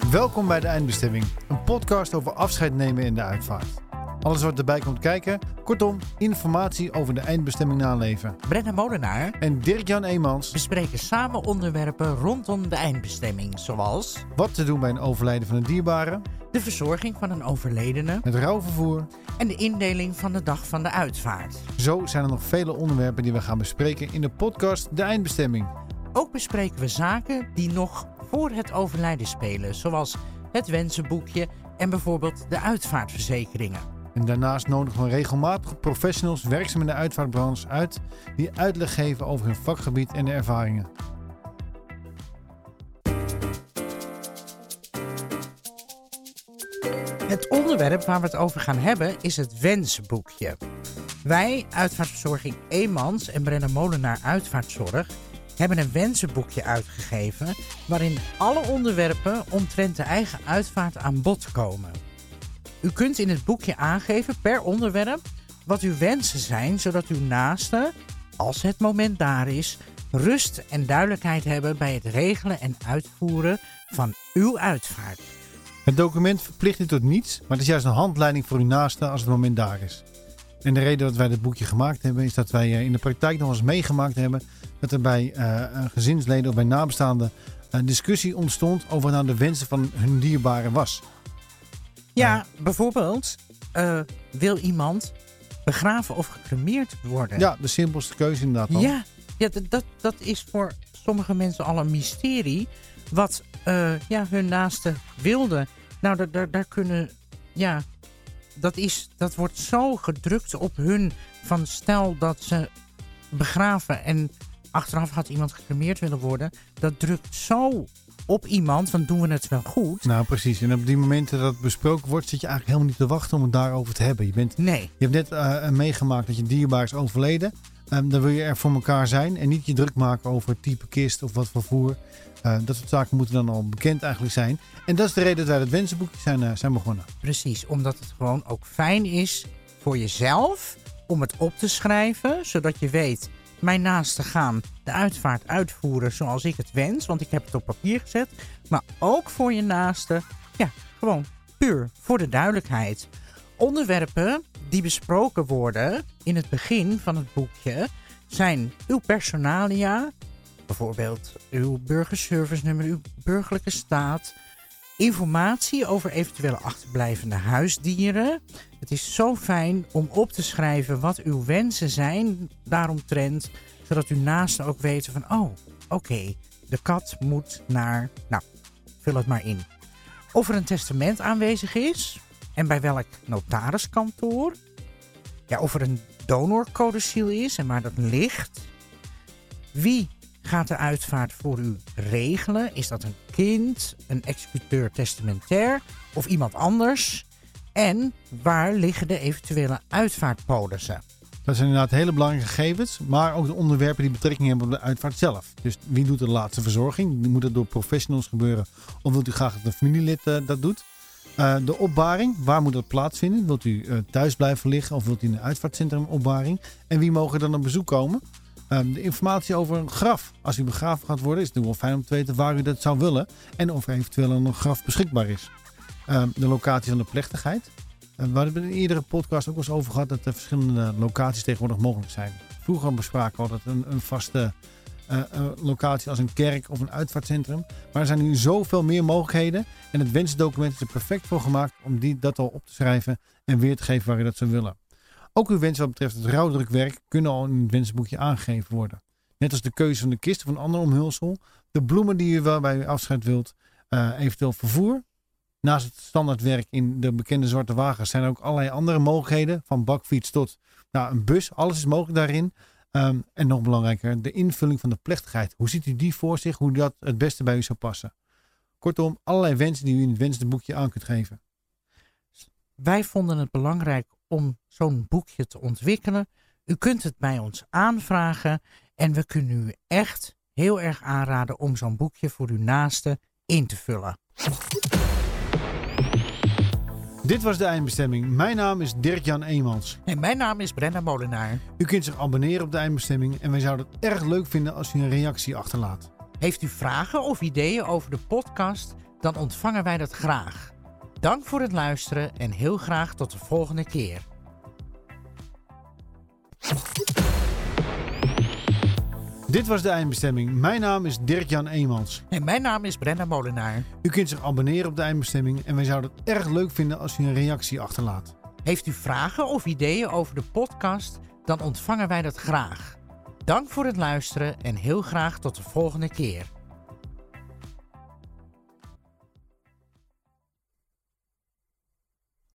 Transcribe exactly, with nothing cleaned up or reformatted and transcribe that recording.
Welkom bij De Eindbestemming, een podcast over afscheid nemen in de uitvaart. Alles wat erbij komt kijken, kortom, informatie over de eindbestemming naleven. Brenna Molenaar En Dirk-Jan Eemans bespreken samen onderwerpen rondom de eindbestemming, zoals wat te doen bij een overlijden van een dierbare, de verzorging van een overledene het rouwvervoer. en de indeling van de dag van de uitvaart. Zo zijn er nog vele onderwerpen die we gaan bespreken in de podcast De Eindbestemming. Ook bespreken we zaken die nog voor het overlijden spelen, zoals het wensenboekje en bijvoorbeeld de uitvaartverzekeringen. En daarnaast nodigen we regelmatig professionals werkzaam in de uitvaartbranche uit die uitleg geven over hun vakgebied en de ervaringen. Het onderwerp waar we het over gaan hebben is het wensenboekje. Wij, Uitvaartverzorging Eemans en Brenna Molenaar Uitvaartzorg, hebben een wensenboekje uitgegeven waarin alle onderwerpen omtrent de eigen uitvaart aan bod komen. U kunt in het boekje aangeven per onderwerp wat uw wensen zijn, zodat uw naasten, als het moment daar is, rust en duidelijkheid hebben bij het regelen en uitvoeren van uw uitvaart. Het document verplicht u tot niets, maar het is juist een handleiding voor uw naaste als het moment daar is. En de reden dat wij dit boekje gemaakt hebben is dat wij in de praktijk nog eens meegemaakt hebben dat er bij uh, gezinsleden of bij nabestaanden een discussie ontstond over wat nou de wensen van hun dierbare was. Ja, uh, bijvoorbeeld uh, wil iemand begraven of gecremeerd worden? Ja, de simpelste keuze inderdaad al. Ja, ja dat, dat, dat is voor sommige mensen al een mysterie wat uh, ja, hun naaste wilde. Nou, daar, daar, daar kunnen, ja, dat, is, dat wordt zo gedrukt op hun van stel dat ze begraven en achteraf had iemand gecremeerd willen worden. Dat drukt zo op iemand, van doen we het wel goed? Nou, precies. En op die momenten dat het besproken wordt, zit je eigenlijk helemaal niet te wachten om het daarover te hebben. Je, bent, nee. je hebt net uh, meegemaakt dat je dierbaar is overleden. Um, dan wil je er voor elkaar zijn en niet je druk maken over het type kist of wat voor voer. Uh, dat soort zaken moeten dan al bekend eigenlijk zijn. En dat is de reden dat wij het wensenboekje zijn, uh, zijn begonnen. Precies, omdat het gewoon ook fijn is voor jezelf om het op te schrijven, zodat je weet, mijn naasten gaan de uitvaart uitvoeren zoals ik het wens, want ik heb het op papier gezet. Maar ook voor je naasten, ja, gewoon puur voor de duidelijkheid. Onderwerpen die besproken worden in het begin van het boekje zijn uw personalia, bijvoorbeeld uw burgerservice-nummer, uw burgerlijke staat, informatie over eventuele achterblijvende huisdieren. Het is zo fijn om op te schrijven wat uw wensen zijn daaromtrent, zodat uw naasten ook weten van, oh, oké, okay, de kat moet naar, nou, vul het maar in. Of er een testament aanwezig is en bij welk notariskantoor. Ja, of er een donorcodiciel is en waar dat ligt. Wie gaat de uitvaart voor u regelen? Is dat een kind, een executeur testamentair of iemand anders? En waar liggen de eventuele uitvaartpolissen? Dat zijn inderdaad hele belangrijke gegevens, maar ook de onderwerpen die betrekking hebben op de uitvaart zelf. Dus wie doet de laatste verzorging? Moet dat door professionals gebeuren of wilt u graag dat een familielid uh, dat doet? Uh, de opbaring, waar moet dat plaatsvinden? Wilt u uh, thuis blijven liggen of wilt u in een uitvaartcentrum opbaring? En wie mogen dan op bezoek komen? Um, de informatie over een graf. Als u begraven gaat worden, is het wel fijn om te weten waar u dat zou willen en of er eventueel een graf beschikbaar is. Um, de locatie van de plechtigheid. Uh, we hebben in iedere podcast ook wel eens over gehad dat er verschillende locaties tegenwoordig mogelijk zijn. Vroeger bespraken we altijd een, een vaste uh, uh, locatie als een kerk of een uitvaartcentrum. Maar er zijn nu zoveel meer mogelijkheden en het wensdocument is er perfect voor gemaakt om die, dat al op te schrijven en weer te geven waar u dat zou willen. Ook uw wensen wat betreft het rouwdrukwerk kunnen al in het wensboekje aangegeven worden. Net als de keuze van de kist of een ander omhulsel. De bloemen die u wel bij uw afscheid wilt. Uh, eventueel vervoer. Naast het standaardwerk in de bekende zwarte wagens zijn er ook allerlei andere mogelijkheden. Van bakfiets tot nou, een bus. Alles is mogelijk daarin. Um, en nog belangrijker, de invulling van de plechtigheid. Hoe ziet u die voor zich? Hoe dat het beste bij u zou passen? Kortom, allerlei wensen die u in het wensboekje aan kunt geven. Wij vonden het belangrijk om zo'n boekje te ontwikkelen. U kunt het bij ons aanvragen en we kunnen u echt heel erg aanraden om zo'n boekje voor uw naaste in te vullen. Dit was de eindbestemming. Mijn naam is Dirk-Jan Eemans. En mijn naam is Brenna Molenaar. U kunt zich abonneren op de eindbestemming en wij zouden het erg leuk vinden als u een reactie achterlaat. Heeft u vragen of ideeën over de podcast? dan ontvangen wij dat graag. Dank voor het luisteren en heel graag tot de volgende keer. Dit was de eindbestemming. Mijn naam is Dirk-Jan Eemans. En mijn naam is Brenda Molenaar. U kunt zich abonneren op de eindbestemming en wij zouden het erg leuk vinden als u een reactie achterlaat. Heeft u vragen of ideeën over de podcast, dan ontvangen wij dat graag. Dank voor het luisteren en heel graag tot de volgende keer.